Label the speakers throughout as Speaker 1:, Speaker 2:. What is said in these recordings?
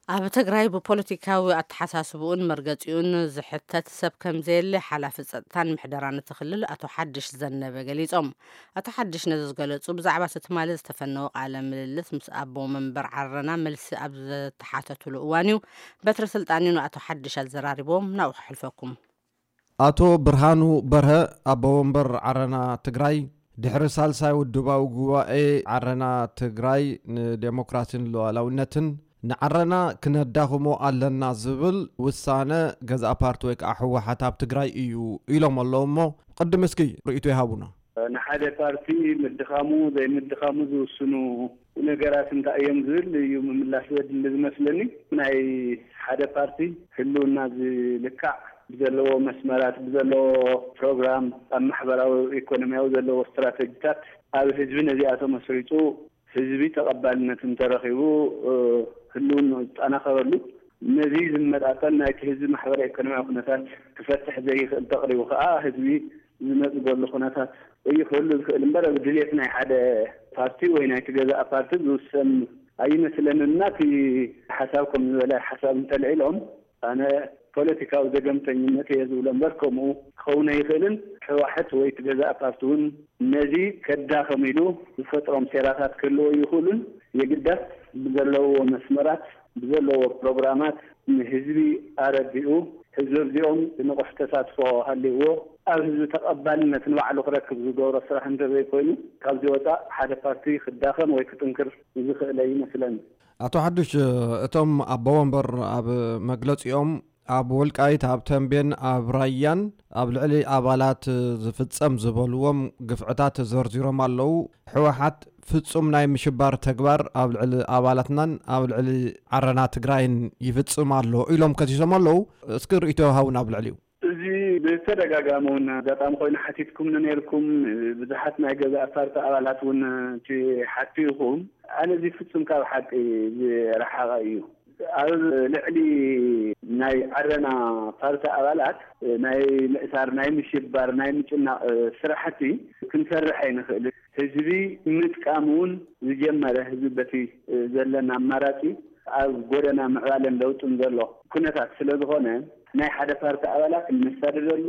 Speaker 1: ኣብ ትግራይ ብፖለቲካዊ ኣተሓሳስቡን መርገፂኡን ዝሕተት ሰብ ከምዘየለ ሓላፊ ፀጥታን ምሕደራን እቲ ክልል ኣቶ ሓድሽ ዘነበ ገሊፆም። ኣቶ ሓድሽ ነዚ ዝገለጹ ብዛዕባ ትማሊ ዝተፈነወ ቃለ ምልልስ ምስ ኣቦ መንበር ዓረና መልሲ ኣብ ዝተሓተትሉ እዋን እዩ። በትሪ ስልጣን ኣቶ ሓድሽ ኣዘራሪቦም ናብኡ ክሕልፈኩም።
Speaker 2: ኣቶ ብርሃኑ በርሀ ኣቦ መንበር ዓረና ትግራይ ድሕሪ ሳልሳይ ውድባዊ ጉባኤ ዓረና ትግራይ ንዴሞክራሲን ሉዓላውነትን ንዓረና ክነዳኽሞ ኣለና ዝብል ውሳነ ገዛእ ፓርቲ ወይ ከዓ ሕወሓት ኣብ ትግራይ እዩ ኢሎም ኣለዉ እሞ ቅድም እስኪ ርእይቶ ይሃቡና።
Speaker 3: ንሓደ ፓርቲ ምድኻሙ ዘይምድኻሙ ዝውስኑ ነገራት እንታይ እዮም ዝብል እዩ ምምላስ ዘድሊ ዝመስለኒ። ናይ ሓደ ፓርቲ ህልውና ዝልካዕ ብዘለዎ መስመራት ብዘለዎ ፕሮግራም ኣብ ማሕበራዊ ኢኮኖሚያዊ ዘለዎ ስትራቴጂታት ኣብ ህዝቢ ነዚኣቶም መስሪፁ ህዝቢ ተቐባልነት እንተረኺቡ ህልውና ዝጠናኸረሉ ነዚ ዝመጣጠን ናይቲ ህዝቢ ማሕበራዊ ኢኮኖሚያዊ ኩነታት ክፈትሕ ዘይኽእል ተቕሪቡ ከዓ ህዝቢ ዝነፅገሉ ኩነታት ይኽእሉ ዝኽእል እምበር ኣብ ድሌት ናይ ሓደ ፓርቲ ወይ ናይቲ ገዛእ ፓርቲ ዝውሰን ኣይመስለንና። እቲ ሓሳብኩም ዝበለ ሓሳብ እንተልዒሎም ኣነ ፖለቲካዊ ዘገምተኝነት እየ ዝብሎ እምበር ከምኡ ክኸውን ኣይኽእልን። ሕወሓት ወይ እቲ ገዛእ ፓርቲ እውን ነዚ ከዳኸም ኢሉ ዝፈጥሮም ሴራታት ክህልዎ ይኽእሉን የግዳስ ብዘለዎ መስመራት ብዘለዎ ፕሮግራማት ንህዝቢ ኣረዲኡ ህዝቢ እዚኦም ንቑሕ ተሳትፎ ሃልይዎ ኣብ ህዝቢ ተቐባልነት ንባዕሉ ክረክብ ዝገብሮ ስራሕ እንተዘይኮይኑ ካብዚ ወፃእ ሓደ ፓርቲ ክዳኸም ወይ ክጥንክር ዝኽእል ይመስለኒ።
Speaker 2: ኣቶ ሓድሽ እቶም ኣቦ ወንበር ኣብ መግለፂኦም ኣብ ወልቃይት ኣብ ተንቤን ኣብ ራያን ኣብ ልዕሊ ኣባላት ዝፍጸም ዝበልዎም ግፍዕታት ዘርዚሮም ኣለዉ። ሕወሓት ፍጹም ናይ ምሽባር ተግባር ኣብ ልዕሊ ኣባላትናን ኣብ ልዕሊ ዓረና ትግራይን ይፍጽም ኣሎ ኢሎም ከሲሶም ኣለዉ። እስኪ ርእይቶ ሃቡና ኣብ ልዕሊኡ።
Speaker 3: እዚ ብተደጋጋሚ እውን ኣጋጣሚ ኮይኑ ሓቲትኩም ነይርኩም ብዙሓት ናይ ገዛእ ፓርቲ ኣባላት እውን ሓቲኹም። ኣነ እዚ ፍጹም ካብ ሓቂ ዝረሓቐ እዩ። ኣብ ልዕሊ ናይ ዓረና ፓርቲ ኣባላት ናይ ምእሳር ናይ ምሽባር ናይ ምጭናቕ ስራሕቲ ክንሰርሕ ኣይንኽእል። ህዝቢ ምጥቃም እውን ዝጀመረ ህዝቢ በቲ ዘለና ኣማራፂ ኣብ ጎደና ምዕባለን ለውጥን ዘሎ ኩነታት ስለ ዝኾነ ናይ ሓደ ፓርቲ ኣባላት እንሳደደሉ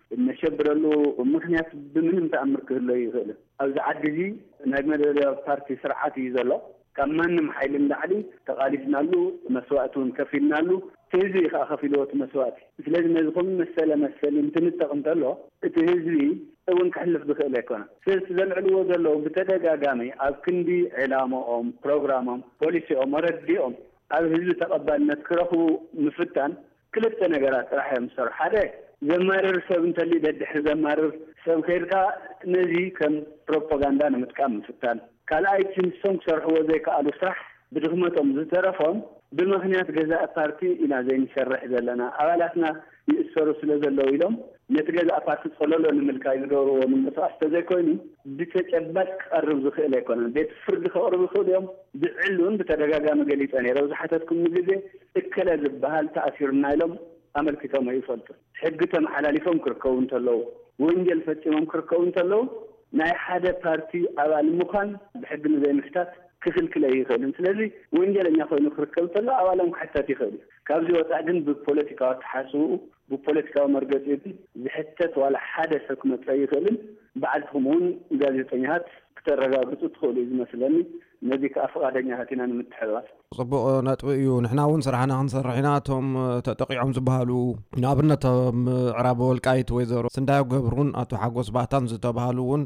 Speaker 3: እነሸብረሉ ምክንያት ብምንም ተኣምር ክህሎ ይኽእል። ኣብዚ ዓዲ እዚ ናይ መደበኛ ፓርቲ ስርዓት እዩ ዘሎ። ካብ ማንም ሓይሊ ላዕሊ ተቃሊስናሉ መስዋዕት እውን ከፊልናሉ ህዝቢ ከዓ ከፊልዎ እቲ መስዋዕት። ስለዚ ነዚ ከም መሰለ እንትንጠቕ እንተሎ እቲ ህዝቢ እውን ክሕልፍ ዝኽእል ኣይኮነን። ስለዚ ዘልዕልዎ ዘለዉ ብተደጋጋሚ ኣብ ክንዲ ዕላምኦም ፕሮግራሞም ፖሊሲኦም ረዲኦም ኣብ ህዝቢ ተቐባልነት ክረኽቡ ምፍታን ክልተ ነገራት ጥራሕ እዮም ዝሰርሑ። ሓደ ዘማርር ሰብ እንተልዩ ደድሕሪ ዘማርር ሰብ ከይድካ ነዚ ከም ፕሮፓጋንዳ ንምጥቃም ምፍታን። ካልኣይ ንሶም ክሰርሕዎ ዘይከኣሉ ስራሕ ብድኽመቶም ዝተረፎም ብምክንያት ገዛእ ፓርቲ ኢና ዘይንሰርሕ ዘለና ኣባላትና ይእሰሩ ስለ ዘለዉ ኢሎም ነቲ ገዛእ ፓርቲ ፀለሎ ንምልካይ ዝገብርዎ ምንቅስቃስ ተዘይኮይኑ ብተጨባጭ ክቐርብ ዝኽእል ኣይኮነን። ቤት ፍርዲ ከቕርቡ ይኽእሉ እዮም። ብዕሉን ብተደጋጋሚ ገሊፀ ነይረ ዝሓተትኩም ግዜ እከለ ዝበሃል ተኣሲሩና ኢሎም ኣመልኪቶም ኣይፈልጡ። ሕጊ ተመሓላሊፎም ክርከቡ እንተለዉ ወንጀል ፈፂሞም ክርከቡ እንተለዉ ናይ ሓደ ፓርቲ ኣባል ምዃን ብሕጊ ንዘይምሕታት ክክልክለ ይኽእልን። ስለዚ ወንጀለኛ ኮይኑ ክርከብ እንተሎ ኣባሎም ክሕተት ይኽእል። ካብዚ ወፃእ ግን ብፖለቲካዊ ኣተሓሳስብኡ ብፖለቲካዊ መርገፂኡ ዝሕተት ዋላ ሓደ ሰብ ክመፅእ ኣይኽእልን። በዓልትኩም እውን ጋዜጠኛታት ክተረጋግፁ ትኽእሉ እዩ ዝመስለኒ። ነዚ ከዓ ፈቃደኛታት ኢና ንምትሕብባር
Speaker 2: ጽቡቕ ነጥቢ እዩ። ንሕና እውን ስራሕና ክንሰርሕ ኢና። እቶም ተጠቂዖም ዝበሃሉ ንኣብነት ምዕራብ ወልቃይት ወይዘሮ ስንዳዮ ገብሩን ኣቶ ሓጎስ ባሕታን ዝተባሃሉ እውን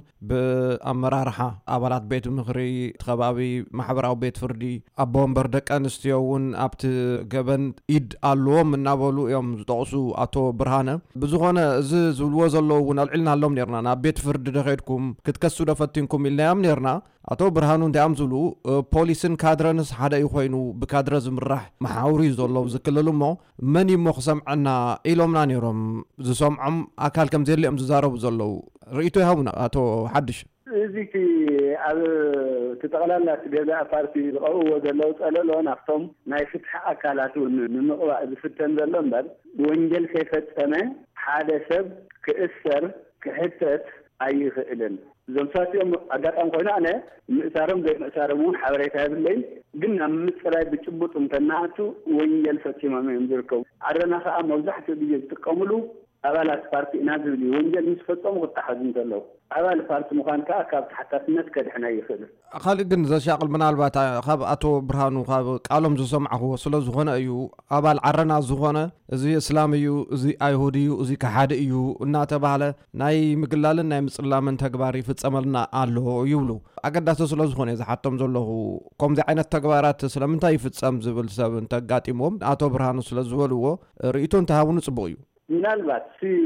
Speaker 2: ብኣመራርሓ ኣባላት ቤት ምክሪ ከባቢ ማሕበራዊ ቤት ፍርዲ ኣቦ ወንበር ደቂ ኣንስትዮ እውን ኣብቲ ገበን ኢድ ኣለዎም እናበሉ እዮም ዝጠቕሱ ኣቶ ብርሃነ ብዝኾነ እዚ ዝብልዎ ዘለዉ እውን ኣልዒልናሎም ነርና ናብ ቤት ፍርዲ ደኸድኩም ክትከሱ ደፈቲንኩም ኢልናዮም ነርና። ኣቶ ብርሃኑ እንታይኦም ዝብሉ ፖሊስን ካድረንስ ሓደ ይኮይኑ ብካድረ ዝምራሕ መሓውሪ ዘሎ ዝክልሉ እሞ መን ይሞ ክሰምዐና ኢሎምና ነይሮም። ዝሰምዖም ኣካል ከም ዘየሊኦም ዝዛረቡ ዘለዉ ርእይቶ ይሃቡና ኣቶ ሓድሽ።
Speaker 3: እዚ ኣብ ተጠቕላላ ገዛእ ፓርቲ ዝቐርብዎ ዘለዉ ፀለሎ ናብቶም ናይ ፍትሒ ኣካላት ንምቕባእ ዝፍተን ዘሎ እምበር ወንጀል ከይፈፀመ ሓደ ሰብ ክእሰር ክሕተት ኣይኽእልን። زمساتهم أقطعهم قلنا أنا مسارهم زي مسارهم حواليتها بالليل قلنا مسرع بتشبط متنعته وينجل فتيما ما ينزلكم عرنا خاء موزحة بيجي تقاملوا أغلى بارتي نازل لي وينجل مسفتهم وتحزن دلو أغلى بارتي مخان كأكاب حتى الناس كده حنا يخدر
Speaker 2: خالد جن ذا شاقل من البات خاب أتو برهانو خاب قالهم زسمعه وصل زغنا أيو أبال عرنا زغنا زي إسلاميو زي أيهوديو زي كحاديو الناتب على ناي مقلال ناي مسلا من تكباري في تسملنا على يولو أقدر تصل زغنا إذا حتى مزله كم ذي عين التكبارات سلام تاي في تسم زبل سبن تقاتي موم أتو برهانو سل زولو رئيتون تهاون صبويو
Speaker 3: ምናልባት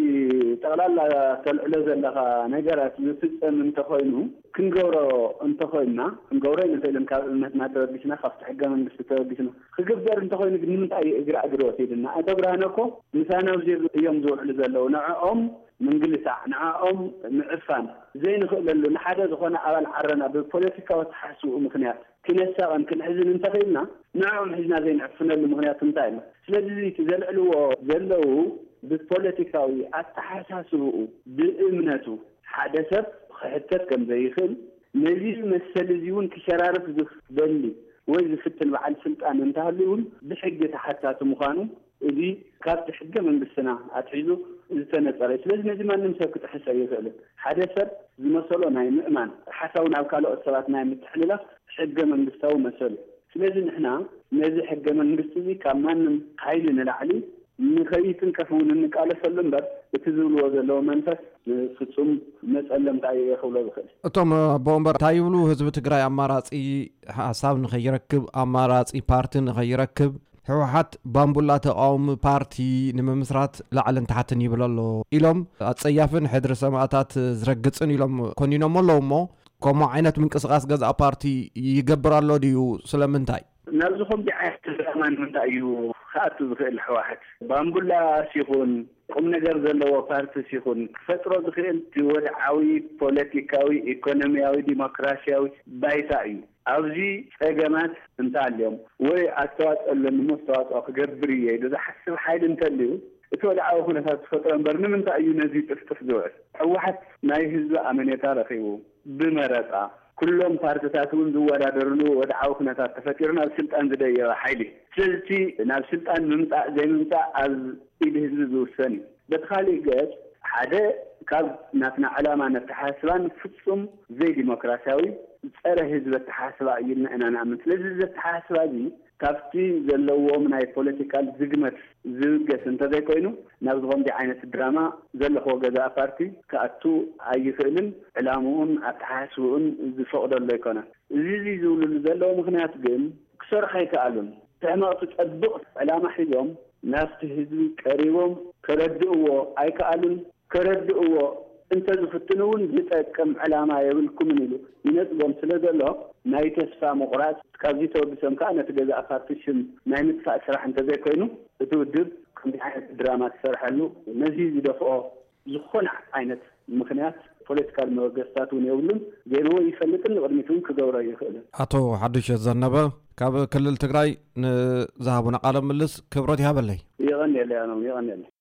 Speaker 3: ጠቅላላ ተልዕሎ ዘለኻ ነገራት ዝፍፀም እንተኾይኑ ክንገብሮ እንተኾይና ክንገብሮ ንዘይለም ካብ እምነትና ተወዲስና ካብቲ ሕገ መንግስቲ ተወዲስና ክግበር እንተኾይኑ ግን ንምንታይ እግሪ ወሲድና ኣተብራህነኮ ምሳናው እዮም ዝውዕሉ ዘለዉ ንዕኦም ምንግልሳዕ ንዕኦም ምዕፋን ዘይንኽእለሉ ንሓደ ዝኾነ ኣባል ዓረና ብፖለቲካዊ ተሓስቡ ምክንያት ክነሳቐን ክንሕዝን እንተኽእልና ንዕኦም ሕዝና ዘይንዕፍነሉ ምክንያት እንታይ እዩ ስለዚ ዘልዕልዎ ዘለዉ بالpolitikaዊ አተሐሳስቡ በእምነቱ حدثت خحتت كم زي خل نزيل مسلزيون كشرارف زفدلي وإذا فتن بعد سلطان انتهلون بحجة حتى تمخانو إذي كابت حجة من بالسنة أتحيزو إذا تنسألت لازم نزي ما نمسك تحسر يفعله حدثت زمسلون هاي مؤمن حسونا وكالو الصلاتنا متحللة حجة من بالسو مسل لازم إحنا نزي حجة من بالسوي كمان قايلنا العلي من خيتن كفون إنك على سلم بس بتزول وزلوا منفس ፍጹም መጸለም ታይ ይኸውለ ይኸል
Speaker 2: እቶም ቦምበር ታይብሉ ህዝብ ትግራይ አማራጺ ሐሳብ ንኸይረክብ አማራጺ ፓርቲ ንኸይረክብ ህወሓት ባምቡላ ተቃውም ፓርቲ ንምምስራት ላዕልን ታሕትን ይብለሎ ኢሎም አጸያፍን ሕድር ሰማዕታት ዝረግጽን ኢሎም ኮኒኖም ኣለውሞ ከምኡ ዓይነት ምንቅስቃስ ገዛ ፓርቲ ይገብራሎ ድዩ ስለምንታይ
Speaker 3: نرزقهم بعهد الأمان من تأيو خاطر في الحواحد بامبولا سيخون قم نجر زلوا بارت سيخون فترة دخل تودعوي بوليتيكاوي إيكونومياوي ديمقراطياوي بايتاي أوزي أجمعات انت اليوم وأستوات المستوى أقربريه إذا حسب حاجة انت اليوم تودعوه هنا فترة برنامج تأيو نزيد استفدوه واحد ما يهز أمانية رخيو بمرتع كلهم بارتاتون زوار درلو ودعوا خناتات تفكرنا السلطان زي حيلي سلطي نال سلطان ممتع زي ممتع از إله الزوساني بتخالي جاش حدا كاب ناتنا علامة نتحاسبان فتصم زي ديمقراطياوي ترى حزب التحاسبا يلنا أنا نعمل لذي التحاسبا دي كافتي زلوا من هاي بوليتيكال زجمت زوجة انت ذي كوينو نبضهم دي عينة الدراما زل هو جزاء بارتي كأتو أي فيلم علامون أتحاسبون زفقد الله يكونه زي زول زلوا مخنيات جيم كسر خيك علم تعمل تطبق علامة حيوم ناس تهزي قريبهم كردوا أي كعلم كردوا انت زفتنون بتكم علامة يبلكم منه ينتظم سلزله ما يتسفى مقرات كازيتو بسمكانة جزاء فاتشم ما ينتفع سرح انت ذي كوينو تودب كم بحيث الدراما تسرح له نزيد دفعه زخونع عينة مخنيات بوليتيكال موقستاتون يولون جيرو يفلتن ورميتون كدورة يخيلن
Speaker 2: أتو حدش الزنبة كاب كل التقراي ذهبنا قال ملس كبرتها بالله
Speaker 3: يغني لي أنا يغني لي